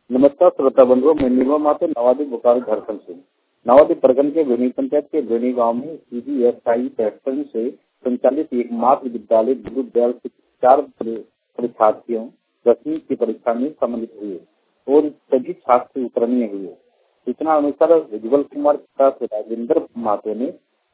नमस्कार श्रोता बंधुओं, मैं निर्मल महतो नवादी बोकारो झारखंड से। नवादी प्रखंड के बेनी पंचायत के बेनी गांव में CBSI पैटर्न से संचालित एक मात्र विद्यालय विद्यालय से 4 परीक्षार्थियों 10वीं की परीक्षा में सम्मिलित हुए और सभी छात्र उत्तीर्ण हुए। सूचना अनुसार उज्ज्वल कुमार तथा राजेंद्र महतो ने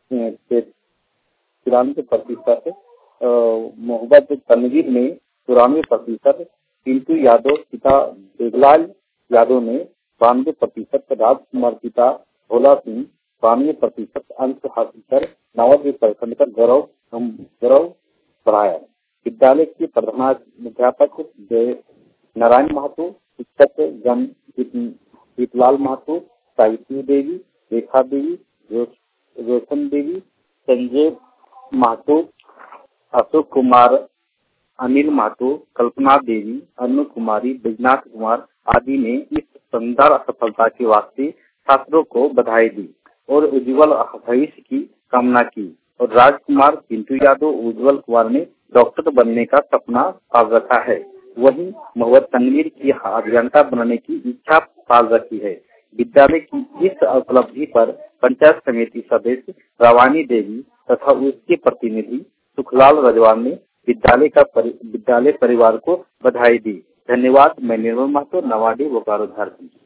93%, मोहम्मद तनवीर ने 94%, पिंटू यादव पिता देवलाल यादव ने 92%, राजकुमार पिता भोला सिंह 92% अंक हासिल कर नवादी प्रखंड का गौरव बढ़ाया। विद्यालय के प्रधानाध्यापक नारायण महतो, शिक्षक जन दीपलाल महतो, साहित्य देवी, रेखा देवी, रोशन देवी, संजय महतो, अशोक कुमार, अनिल महतो, कल्पना देवी, अनु कुमारी, बैजनाथ कुमार आदि ने इस शानदार सफलता के वास्ते छात्रों को बधाई दी और उज्ज्वल भविष्य की कामना की। और राजकुमार, पिंटू यादव, उज्ज्वल कुमार ने डॉक्टर बनने का सपना पाल रखा है। वहीं मोहम्मद तनवीर की अभियंता बनने की इच्छा पाल रखी है। विद्यालय की इस उपलब्धि पर पंचायत समिति सदस्य रवानी देवी तथा उसके प्रतिनिधि सुखलाल रजवान ने विद्यालय परिवार को बधाई दी। धन्यवाद। मैं निर्मल महतो, नवादी बोकारो झारखंड।